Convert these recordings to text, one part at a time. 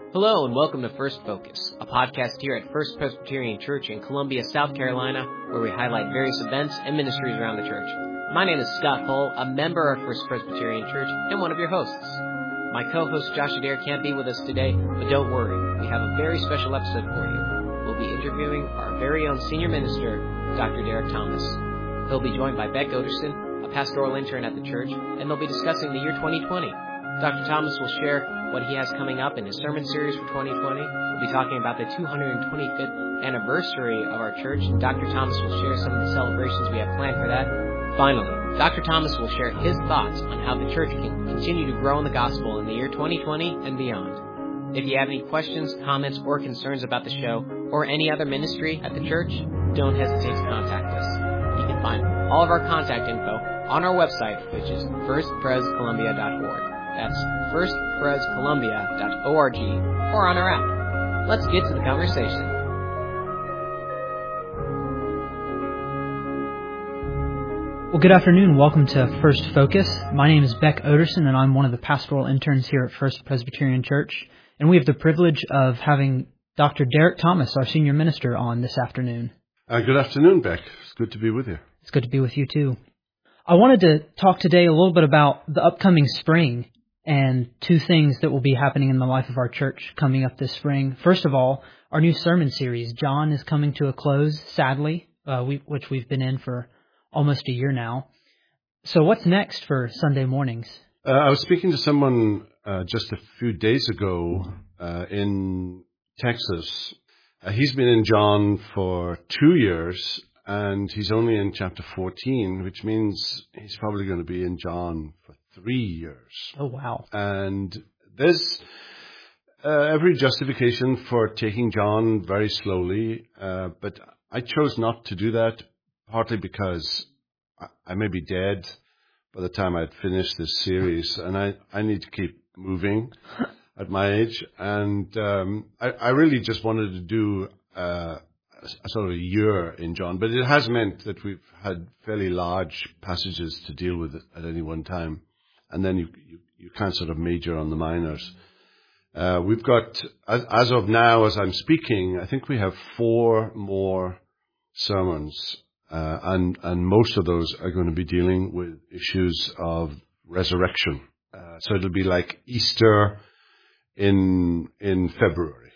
Hello and welcome to First Focus, a podcast here at First Presbyterian Church in Columbia, South Carolina, where we highlight various events and ministries around the church. My name is Scott Hull, a member of First Presbyterian Church and one of your hosts. My co-host Josh Adair can't be with us today, but don't worry, we have a very special episode for you. We'll be interviewing our very own senior minister, Dr. Derek Thomas. He'll be joined by Beck Oderson, a pastoral intern at the church, and they'll be discussing the year 2020. Dr. Thomas will share what he has coming up in his sermon series for 2020. We'll be talking about the 225th anniversary of our church, and Dr. Thomas will share some of the celebrations we have planned for that. Finally, Dr. Thomas will share his thoughts on how the church can continue to grow in the gospel in the year 2020 and beyond. If you have any questions, comments, or concerns about the show or any other ministry at the church, don't hesitate to contact us. You can find all of our contact info on our website, which is firstprescolumbia.org. That's firstprescolumbia.org or on our app. Let's get to the conversation. Well, good afternoon. Welcome to First Focus. My name is Beck Oderson, and I'm one of the pastoral interns here at First Presbyterian Church. And we have the privilege of having Dr. Derek Thomas, our senior minister, on this afternoon. Good afternoon, Beck. It's good to be with you. It's good to be with you, too. I wanted to talk today a little bit about the upcoming spring and two things that will be happening in the life of our church coming up this spring. First of all, our new sermon series, John, is coming to a close, sadly, which we've been in for almost a year now. So what's next for Sunday mornings? I was speaking to someone just a few days ago in Texas. He's been in John for 2 years, and he's only in chapter 14, which means he's probably going to be in John for 3 years. Oh, wow. And there's every justification for taking John very slowly, but I chose not to do that, partly because I may be dead by the time I'd finished this series, and I need to keep moving at my age. And I really just wanted to do a sort of a year in John, but it has meant that we've had fairly large passages to deal with at any one time, and then you can't sort of major on the minors. We've got, as of now, as I'm speaking, I think we have 4 more sermons, and most of those are going to be dealing with issues of resurrection. So it'll be like Easter in February,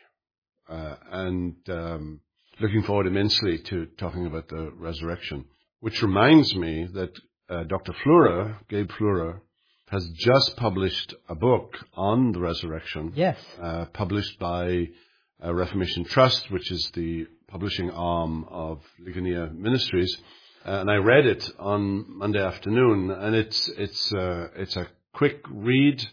and looking forward immensely to talking about the resurrection. Which reminds me that Dr. Fleurer, Gabe Fleurer, has just published a book on the resurrection. Yes. Published by Reformation Trust, which is the publishing arm of Ligonier Ministries. And I read it on Monday afternoon, and it's a quick read.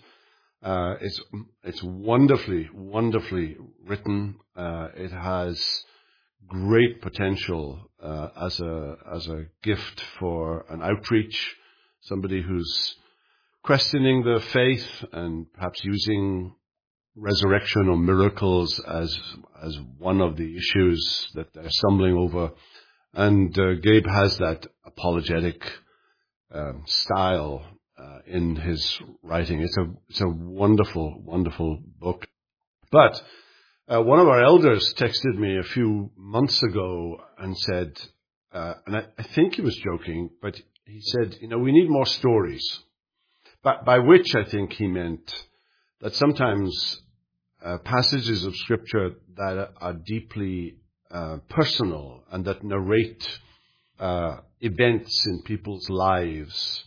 It's wonderfully written. It has great potential as a gift for an outreach, somebody who's questioning the faith and perhaps using resurrection or miracles as one of the issues that they're stumbling over. And Gabe has that apologetic style in his writing. It's a wonderful book. But one of our elders texted me a few months ago and said, and I think he was joking, but he said, we need more stories. By which I think he meant that sometimes passages of Scripture that are deeply personal and that narrate events in people's lives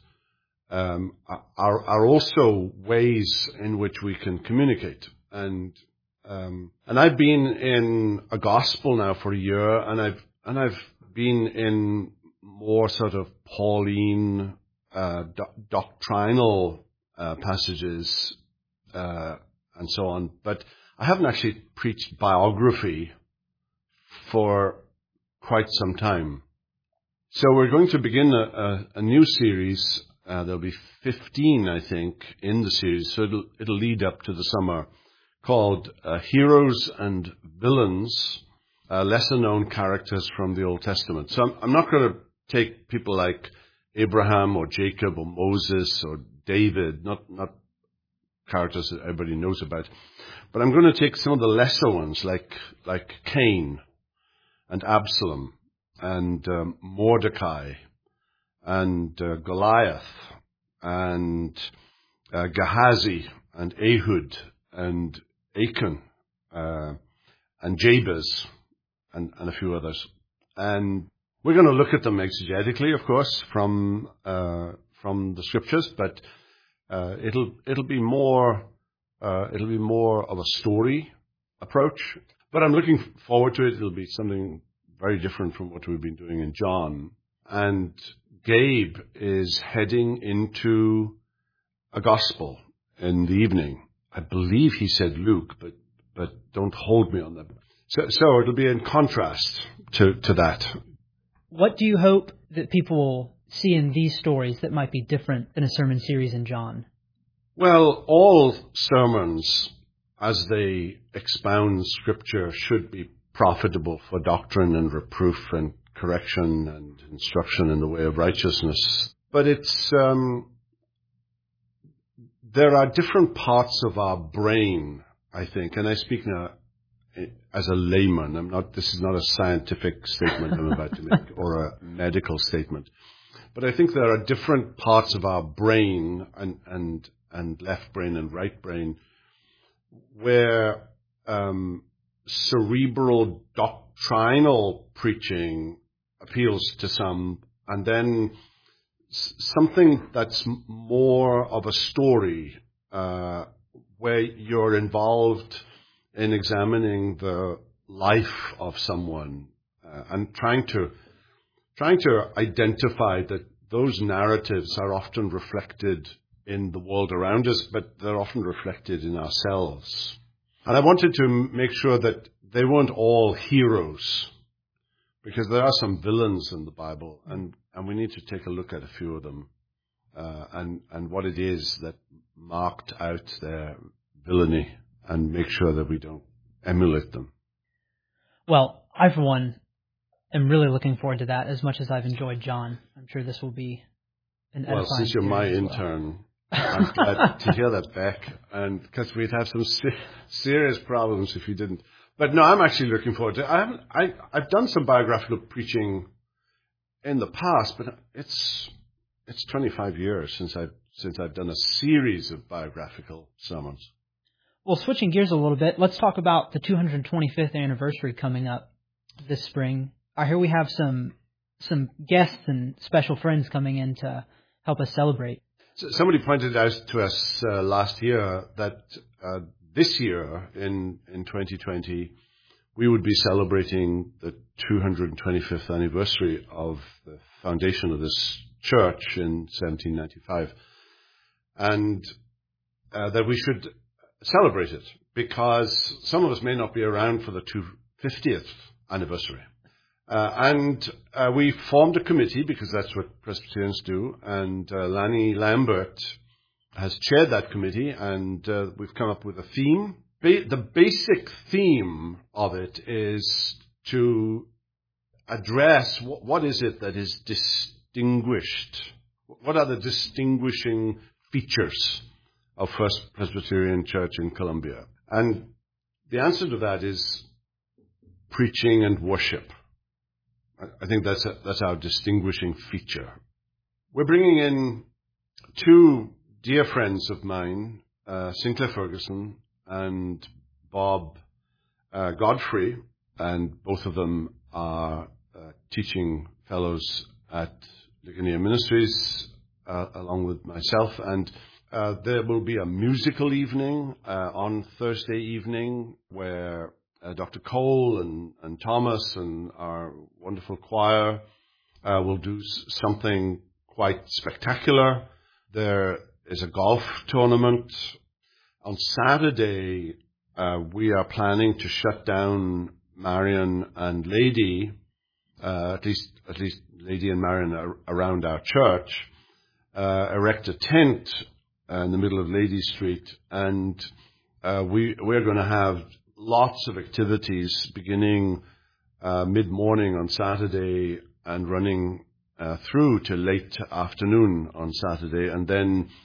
are also ways in which we can communicate. And I've been in a gospel now for a year, and I've been in more sort of Pauline doctrinal passages and so on, but I haven't actually preached biography for quite some time. So we're going to begin a new series. There'll be 15, I think, in the series, so it'll lead up to the summer, called Heroes and Villains, lesser-known characters from the Old Testament. So I'm not going to take people like Abraham or Jacob or Moses or David, not characters that everybody knows about. But I'm going to take some of the lesser ones, like Cain and Absalom and Mordecai and Goliath and Gehazi and Ehud and Achan and Jabez and a few others. And we're going to look at them exegetically, of course, from the scriptures, but it'll be more of a story approach. But I'm looking forward to it. It'll be something very different from what we've been doing in John. And Gabe is heading into a gospel in the evening. I believe he said Luke, but don't hold me on that. So it'll be in contrast to that. What do you hope that people will see in these stories that might be different than a sermon series in John? Well, all sermons, as they expound Scripture, should be profitable for doctrine and reproof and correction and instruction in the way of righteousness. But there are different parts of our brain, I think, and I speak now as a layman. This is not a scientific statement I'm about to make or a medical statement. But I think there are different parts of our brain and left brain and right brain where cerebral doctrinal preaching appeals to some, and then something that's more of a story where you're involved in examining the life of someone and trying to identify that those narratives are often reflected in the world around us, but they're often reflected in ourselves. And I wanted to make sure that they weren't all heroes, because there are some villains in the Bible, and we need to take a look at a few of them and what it is that marked out their villainy, and make sure that we don't emulate them. Well, I, for one, am really looking forward to that as much as I've enjoyed John. I'm sure this will be an edifying. Well, since you're my intern, I'm glad to hear that back, and because we'd have some serious problems if you didn't. But no, I'm actually looking forward to it. I've done some biographical preaching in the past, but it's 25 years since I've done a series of biographical sermons. Well, switching gears a little bit, let's talk about the 225th anniversary coming up this spring. I hear we have some guests and special friends coming in to help us celebrate. So somebody pointed out to us last year that this year, in 2020, we would be celebrating the 225th anniversary of the foundation of this church in 1795. And that we should celebrate it, because some of us may not be around for the 250th anniversary. And we formed a committee, because that's what Presbyterians do, and Lanny Lambert has chaired that committee, and we've come up with a theme. The basic theme of it is to address what is it that is distinguished. What are the distinguishing features of First Presbyterian Church in Columbia? And the answer to that is preaching and worship. I think that's our distinguishing feature. We're bringing in two dear friends of mine, Sinclair Ferguson and Bob Godfrey, and both of them are teaching fellows at Ligonier Ministries, along with myself. And there will be a musical evening on Thursday evening where Dr. Cole and Thomas and our wonderful choir will do something quite spectacular. There is a golf tournament. On Saturday, we are planning to shut down Marion and Lady, at least Lady and Marion around our church, erect a tent in the middle of Lady Street, and we're going to have lots of activities beginning mid-morning on Saturday and running through to late afternoon on Saturday, and then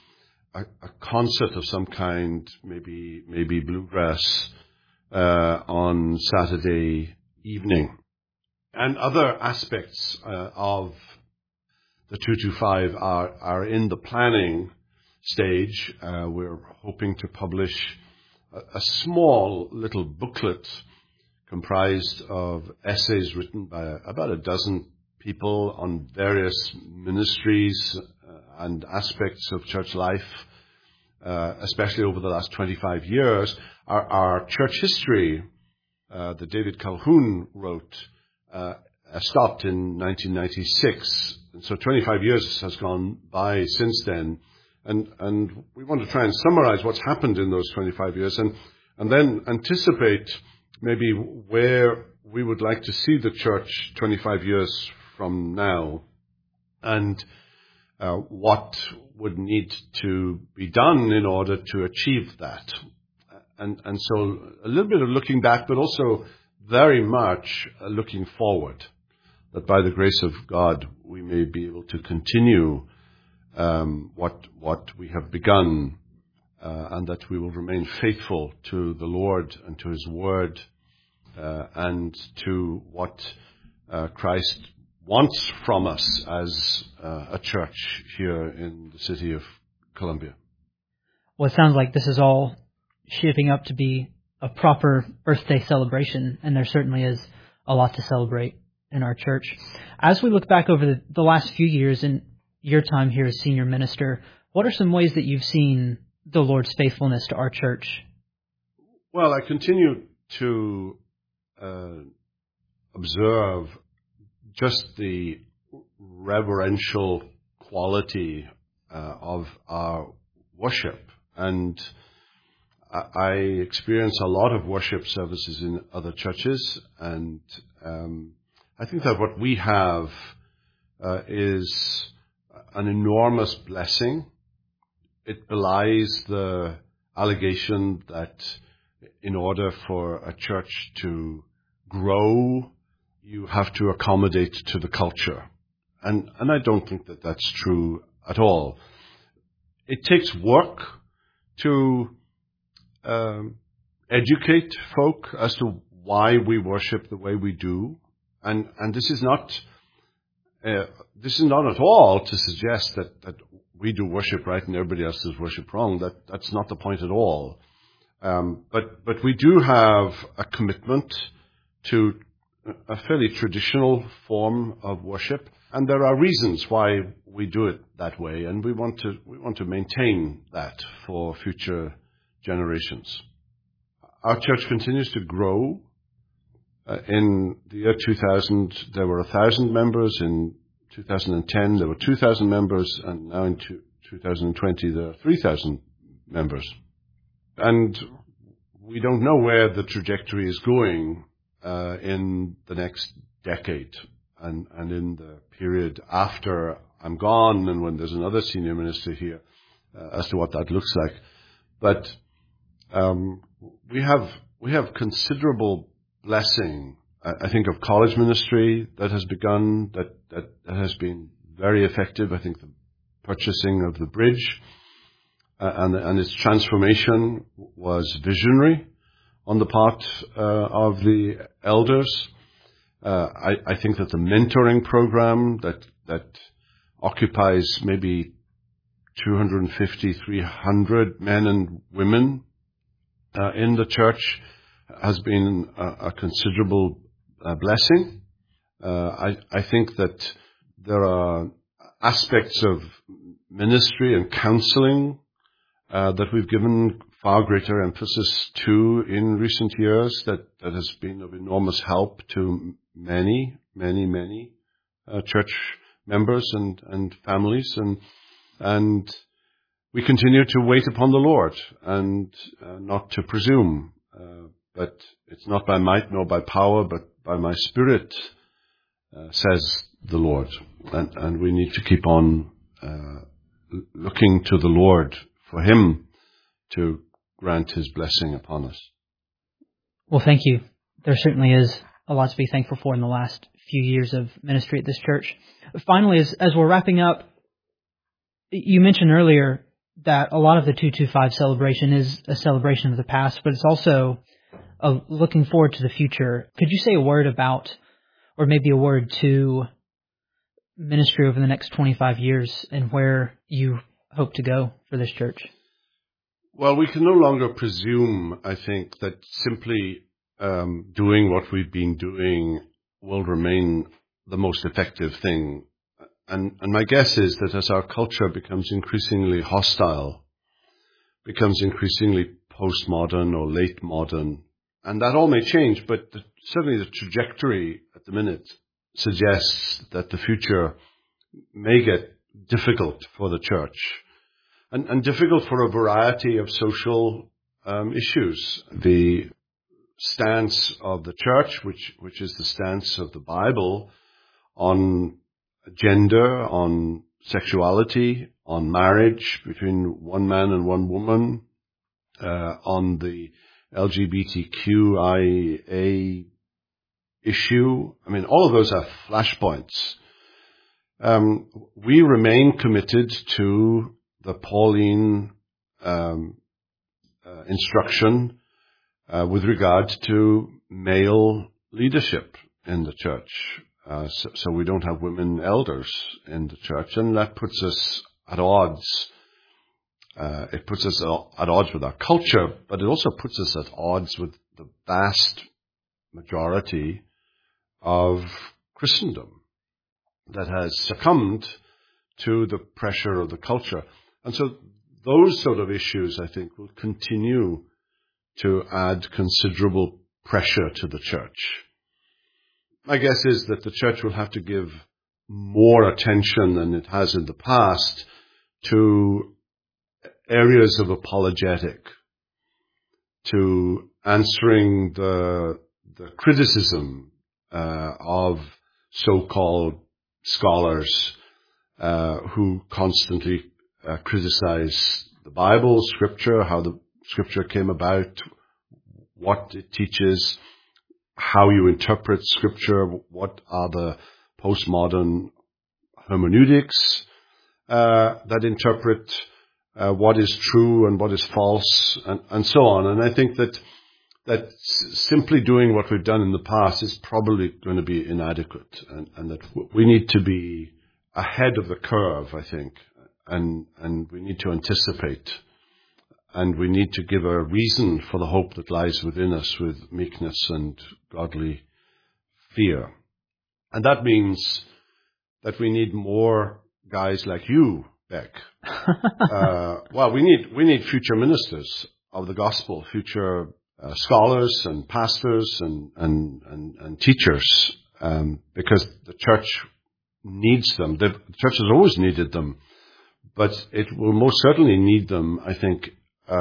a concert of some kind, maybe bluegrass, on Saturday evening. And other aspects of the 225 are in the planning stage. We're hoping to publish a small little booklet comprised of essays written by about a dozen people on various ministries and aspects of church life, especially over the last 25 years. Our church history that David Calhoun wrote stopped in 1996. And so 25 years has gone by since then. And we want to try and summarize what's happened in those 25 years and then anticipate maybe where we would like to see the church 25 years from now, and what would need to be done in order to achieve that. And so a little bit of looking back, but also very much looking forward, that by the grace of God we may be able to continue what we have begun, and that we will remain faithful to the Lord and to His Word, and to what Christ wants from us as a church here in the city of Columbia. Well, it sounds like this is all shaping up to be a proper birthday celebration, and there certainly is a lot to celebrate in our church. As we look back over the last few years in your time here as senior minister, what are some ways that you've seen the Lord's faithfulness to our church? Well, I continue to observe just the reverential quality of our worship. And I experience a lot of worship services in other churches, and I think that what we have is an enormous blessing. It belies the allegation that in order for a church to grow, you have to accommodate to the culture. And I don't think that that's true at all. It takes work to educate folk as to why we worship the way we do. And this is not at all to suggest that we do worship right and everybody else does worship wrong. That's not the point at all. But we do have a commitment to a fairly traditional form of worship, and there are reasons why we do it that way, and we want to maintain that for future generations. Our church continues to grow. In the year 2000, there were 1,000 members. In 2010, there were 2,000 members, and now in 2020, there are 3,000 members. And we don't know where the trajectory is going in the next decade and in the period after I'm gone and when there's another senior minister here as to what that looks like. But we have considerable blessing. I think of college ministry that has begun, that has been very effective. I think the purchasing of the bridge and its transformation was visionary on the part of the elders. I think that the mentoring program that occupies maybe 250, 300 men and women in the church has been a considerable blessing. I think that there are aspects of ministry and counseling that we've given far greater emphasis to in recent years that has been of enormous help to many church members and families, and we continue to wait upon the Lord and not to presume, but it's not by might nor by power, but by my Spirit, says the Lord, and we need to keep on looking to the Lord for Him to grant His blessing upon us. Well, thank you. There certainly is a lot to be thankful for in the last few years of ministry at this church. Finally, as we're wrapping up, you mentioned earlier that a lot of the 225 celebration is a celebration of the past, but it's also looking forward to the future. Could you say a word about, or maybe a word to, ministry over the next 25 years and where you hope to go for this church? Well, we can no longer presume, I think, that simply doing what we've been doing will remain the most effective thing. And my guess is that as our culture becomes increasingly hostile, becomes increasingly postmodern or late modern, and that all may change, but certainly the trajectory at the minute suggests that the future may get difficult for the church, and difficult for a variety of social issues. The stance of the church, which is the stance of the Bible on gender, on sexuality, on marriage between one man and one woman, on the LGBTQIA issue. I mean, all of those are flashpoints. We remain committed to the Pauline instruction with regard to male leadership in the church. So we don't have women elders in the church, and that puts us at odds. It puts us at odds with our culture, but it also puts us at odds with the vast majority of Christendom that has succumbed to the pressure of the culture. And so those sort of issues, I think, will continue to add considerable pressure to the church. My guess is that the church will have to give more attention than it has in the past to areas of apologetic, to answering the criticism of so-called scholars who constantly criticize the Bible, Scripture, how the Scripture came about, what it teaches, how you interpret Scripture, what are the postmodern hermeneutics that interpret what is true and what is false, and so on. And I think that simply doing what we've done in the past is probably going to be inadequate, and that we need to be ahead of the curve, I think, and we need to anticipate, and we need to give a reason for the hope that lies within us with meekness and godly fear. And that means that we need more guys like you, Beck. Well, we need future ministers of the gospel, future scholars and pastors and teachers, because the church needs them. The church has always needed them, but it will most certainly need them, I think,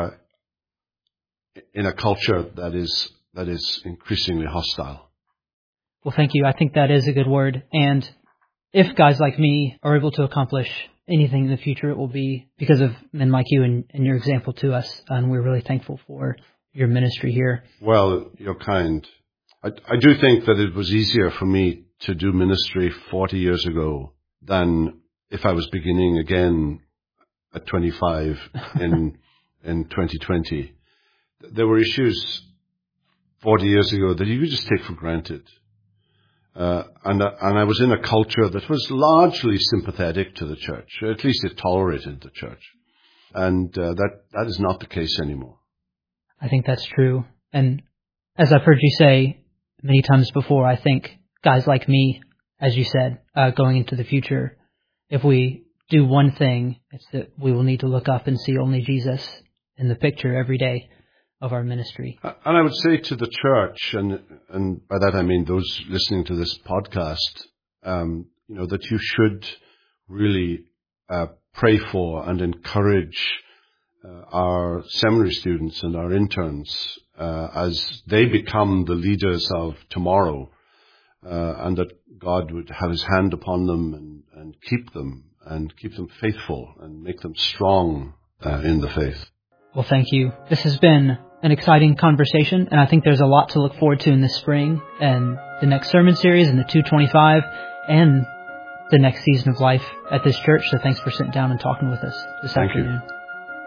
in a culture that is increasingly hostile. Well, thank you. I think that is a good word. And if guys like me are able to accomplish anything in the future, it will be because of men like you and your example to us. And we're really thankful for your ministry here. Well, you're kind. I do think that it was easier for me to do ministry 40 years ago than if I was beginning again at 25 in 2020. There were issues 40 years ago that you could just take for granted. And I was in a culture that was largely sympathetic to the church. At least it tolerated the church. And that is not the case anymore. I think that's true. And as I've heard you say many times before, I think guys like me, as you said, going into the future, if we do one thing, it's that we will need to look up and see only Jesus in the picture every day of our ministry. And I would say to the church, and by that I mean those listening to this podcast, that you should really pray for and encourage our seminary students and our interns as they become the leaders of tomorrow, and that God would have his hand upon them and keep them faithful and make them strong in the faith. Well, thank you. This has been an exciting conversation, and I think there's a lot to look forward to in this spring and the next sermon series and the 225 and the next season of life at this church. So thanks for sitting down and talking with us this afternoon. You.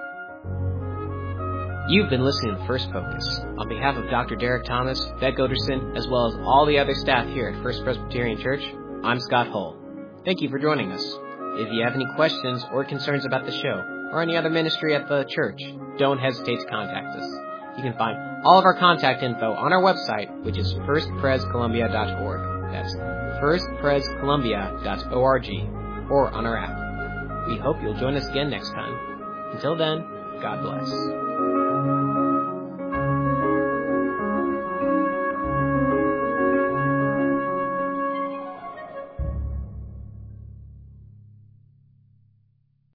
You've been listening to First Focus. On behalf of Dr. Derek Thomas, Beck Oderson, as well as all the other staff here at First Presbyterian Church, I'm Scott Hull. Thank you for joining us. If you have any questions or concerns about the show or any other ministry at the church, don't hesitate to contact us. You can find all of our contact info on our website, which is firstprescolumbia.org. That's firstprescolumbia.org, or on our app. We hope you'll join us again next time. Until then, God bless.